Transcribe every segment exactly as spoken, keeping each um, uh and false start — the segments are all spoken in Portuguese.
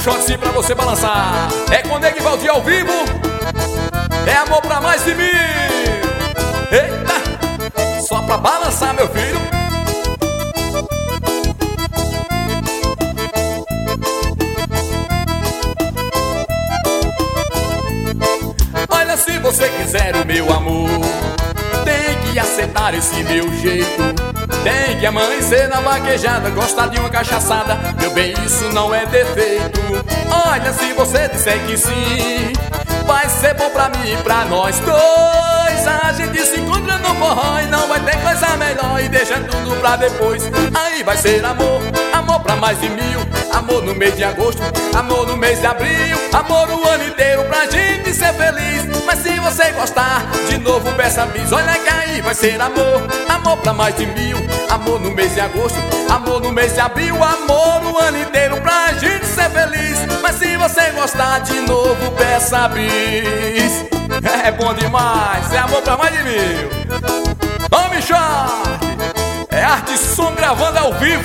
shortzinho pra você balançar. É com Nego Valdir ao vivo. É amor pra mais de mil. Eita, só pra balançar, meu filho. Olha, se você quiser o meu amor, tem que aceitar esse meu jeito. Tem que amanhecer na vaquejada, gostar de uma cachaçada. Meu bem, isso não é defeito. Olha, se você disser que sim, vai ser bom pra mim e pra nós dois. A gente se encontra no forró e não vai ter coisa melhor. E deixa tudo pra depois. Aí vai ser amor, amor pra mais de mil. Amor no mês de agosto, amor no mês de abril. Amor o ano inteiro pra gente ser feliz. Mas se você gostar, de novo peça bis. Olha que aí vai ser amor, amor pra mais de mil. Amor no mês de agosto, amor no mês de abril. Amor o ano inteiro pra gente ser feliz. Mas se você gostar, de novo peça bis. É bom demais, é amor pra mais de mil. Homem short, é arte som gravando ao vivo.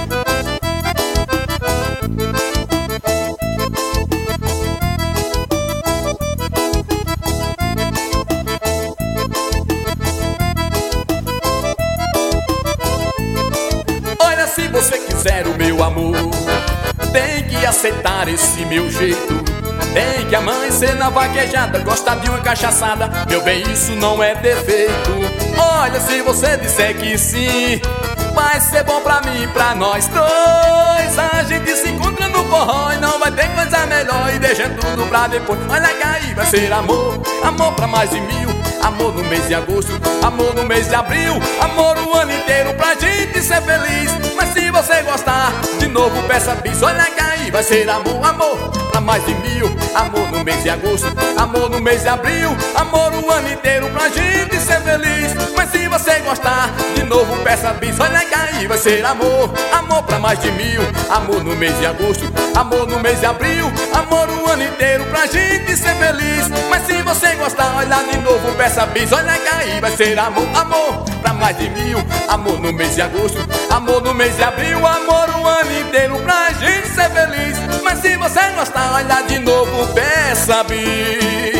Se você quiser o meu amor, tem que aceitar esse meu jeito. Tem que amanhecer na vaquejada, gostar de uma cachaçada. Meu bem, isso não é defeito. Olha, se você disser que sim, vai ser bom pra mim e pra nós dois. A gente se encontra no forró e não vai ter coisa melhor. E deixa tudo pra depois. Olha que aí vai ser amor, amor pra mais de mil. Amor no mês de agosto, amor no mês de abril. Amor o ano inteiro pra gente ser feliz. Mas se você gostar, de novo peça bis. Olha que aí vai ser amor, amor pra mais de mil. Amor no mês de agosto, amor no mês de abril. Amor o ano inteiro pra gente ser feliz. Mas se você gostar, de novo peça bis. Olha que aí vai ser amor, amor pra mais de mil. Amor no mês de agosto, amor no mês de abril. Amor o ano inteiro pra gente ser feliz. Mas se você gostar, olha de novo peça bis. Olha que aí vai ser amor, amor pra mais de mil. Amor no mês de agosto, amor no mês de abril. Amor o ano inteiro pra gente ser feliz. Mas se você gostar, olha de novo peça bis.